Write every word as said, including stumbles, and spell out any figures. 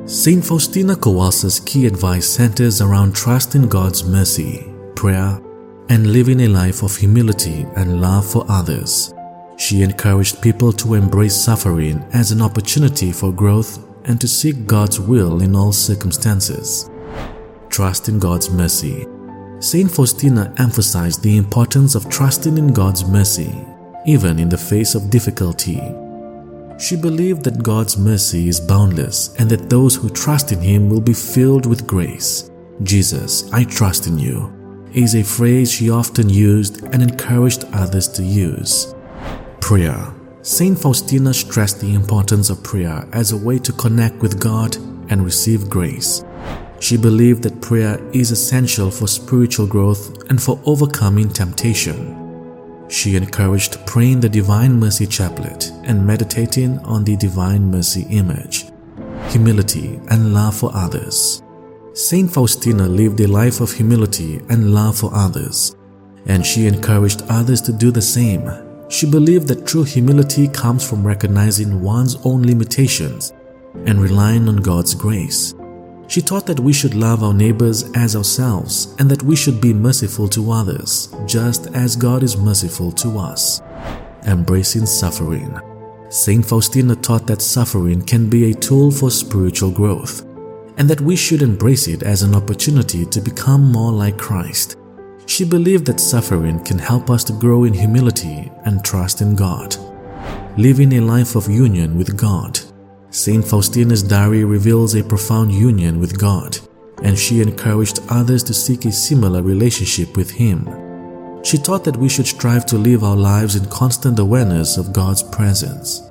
Saint Faustina Kowalska's key advice centers around trust in God's mercy, prayer, and living a life of humility and love for others. She encouraged people to embrace suffering as an opportunity for growth and to seek God's will in all circumstances. Trust in God's mercy. Saint Faustina emphasized the importance of trusting in God's mercy, even in the face of difficulty. She believed that God's mercy is boundless and that those who trust in Him will be filled with grace. "Jesus, I trust in you," is a phrase she often used and encouraged others to use. Prayer. Saint Faustina stressed the importance of prayer as a way to connect with God and receive grace. She believed that prayer is essential for spiritual growth and for overcoming temptation. She encouraged praying the Divine Mercy Chaplet and meditating on the Divine Mercy image, humility, and love for others. Saint Faustina lived a life of humility and love for others, and she encouraged others to do the same. She believed that true humility comes from recognizing one's own limitations and relying on God's grace. She taught that we should love our neighbors as ourselves and that we should be merciful to others, just as God is merciful to us. Embracing suffering. Saint Faustina taught that suffering can be a tool for spiritual growth, and that we should embrace it as an opportunity to become more like Christ. She believed that suffering can help us to grow in humility and trust in God. Living a life of union with God. Saint Faustina's diary reveals a profound union with God, and she encouraged others to seek a similar relationship with Him. She taught that we should strive to live our lives in constant awareness of God's presence.